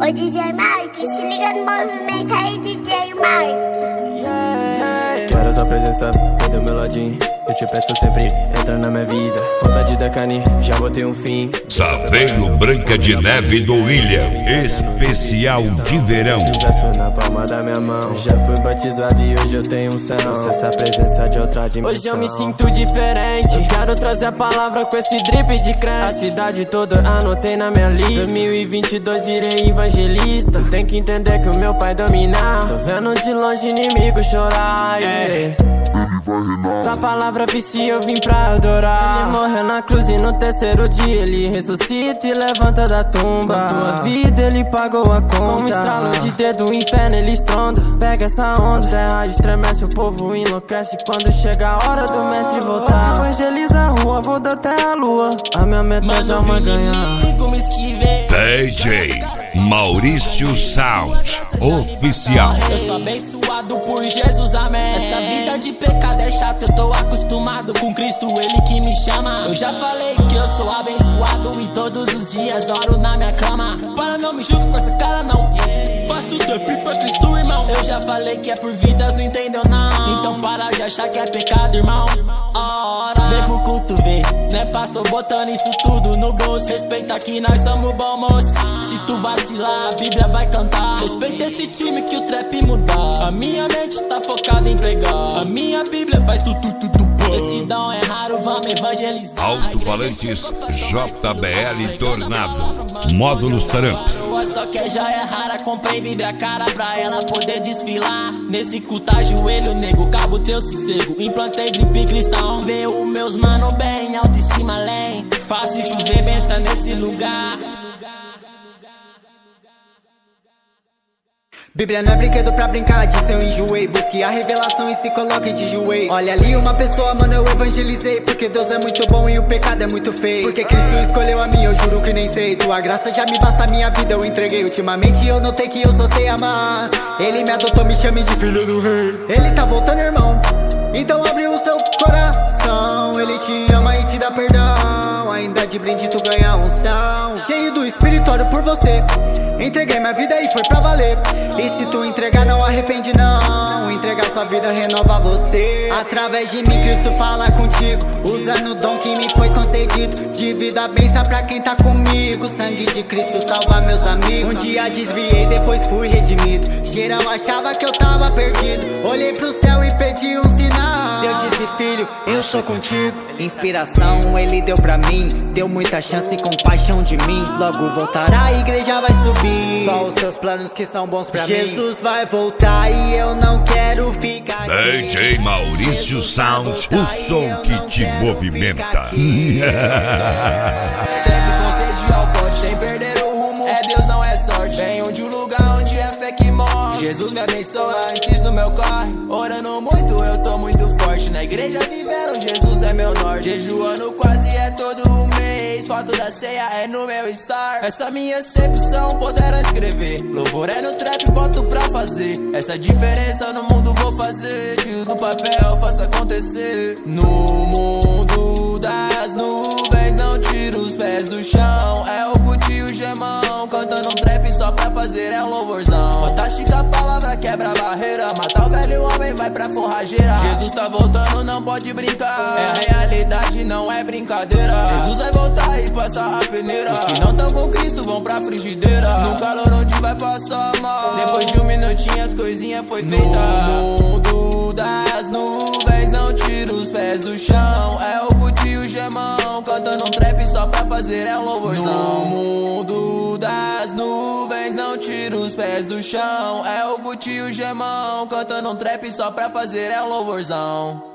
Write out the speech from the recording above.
Ô DJ Mark, se liga no movimento aí, DJ Mark. Quero tua presença, vem do meu ladinho. Eu te peço sempre, entra na minha vida. Vontade da carne, já botei um fim. Saveiro Branca de Neve do William, especial de verão. Na palma da minha mão, já fui batizado e hoje eu tenho um céu. Essa presença de outra dimensão. Hoje eu me sinto diferente, eu quero trazer a palavra com esse drip de crente. A cidade toda anotei na minha lista. 2022 virei evangelista. Tu tem que entender que o meu pai dominar. Tô vendo de longe inimigo chorar, yeah. Tua palavra vicia, eu vim pra adorar. Ele morreu na cruz e no terceiro dia ele ressuscita e levanta da tumba. Com tua vida ele pagou a conta. Com um estralo de dedo o inferno ele estronda. Pega essa onda, terra estremece, o povo enlouquece quando chega a hora do mestre voltar. Evangeliza a rua, vou dar até a lua. A minha meta é alma ganhar. DJ Maurício Sound Oficial. Eu sou abençoado por Jesus, amém. Essa vida de pecado é chata, eu tô acostumado com Cristo, ele que me chama. Eu já falei que eu sou abençoado e todos os dias oro na minha cama. Para, não me julga com essa cara não. Faço trap pra Cristo, irmão. Eu já falei que é por vidas, não entendeu não. Então para de achar que é pecado, irmão. Ora, vem pro culto, vem. Né, pastor, botando isso tudo no bolso. Respeita que nós somos bom moço. Se tu vacilar, a Bíblia vai cantar. Respeita esse time que o trap muda. A minha mente tá focada em pregar. A minha Bíblia faz tudo. Esse dom é raro, vamos evangelizar. Alto-falantes JBL Tornado, módulos Tramps. Só que já é rara, comprei Bíblia cara pra ela poder desfilar. Nesse culto ajoelho, nego, cabo teu sossego. Implantei grip cristão, vê os meus mano bem, autoestima além. Fácil chover, benção nesse lugar. Bíblia não é brinquedo pra brincar, disso eu enjoei. Busque a revelação e se coloque de joelho. Olha ali uma pessoa, mano, eu evangelizei. Porque Deus é muito bom e o pecado é muito feio. Porque Cristo escolheu a mim, eu juro que nem sei. Tua graça já me basta, minha vida eu entreguei. Ultimamente eu notei que eu só sei amar. Ele me adotou, me chame de filho do rei. Ele tá voltando, irmão, então abre o seu coração. Ele te ama e te dá perdão. Ainda de brinde tu ganha unção. Cheio do Espírito, oro por você. Entreguei minha vida e foi pra valer. E se tu entregar não arrepende não. Entregar sua vida renova você. Através de mim Cristo fala contigo, usando o dom que me foi concedido. Divida a bênção pra quem tá comigo. Sangue de Cristo salva meus amigos. Um dia desviei, depois fui redimido. Geral achava que eu tava perdido. Olhei pro céu e pedi um sinal. Deus disse, filho, eu sou contigo. Inspiração ele deu pra mim. Deu muita chance e compaixão de mim. Logo voltará, a igreja vai subir. Qual os seus planos que são bons pra mim? Jesus vai voltar e eu não quero ficar. DJ Maurício Sound, o som que te movimenta. Sempre com sede ao pote, sem perder o rumo. É Deus, não é sorte. Venho de um lugar onde é fé que morre. Jesus me abençoa antes do meu corre. Orando muito, eu tô muito forte. Na igreja vivendo, Jesus é meu norte. Jejuando quase é todo mês. Foto da ceia é no meu star. Essa minha acepção poderá escrever. Louvor é no trap, boto pra fazer. Essa diferença no mundo vou fazer. Tiro do papel, faço acontecer. No mundo das nuvens, não tiro os pés do chão. É o Gucci e o Gemão, cantando um trap só pra fazer é um louvorzão. Fantástica palavra, quebra a barreira. Matar o velho homem, vai pra forrageira. Jesus tá voltando, não pode brincar. É a realidade, não é brincadeira. Jesus vai voltar e passar a peneira. Os que não tão com Cristo vão pra frigideira. No calor onde vai passar mal. Depois de um minutinho as coisinhas foi feita. No mundo das nuvens, não tira os pés do chão. É o Gucci e o Gemão, cantando um trap só pra fazer é um louvorzão. No mundo das nuvens, não tira os pés do chão. É o Gucci e o Gemão, cantando um trap só pra fazer é um louvorzão.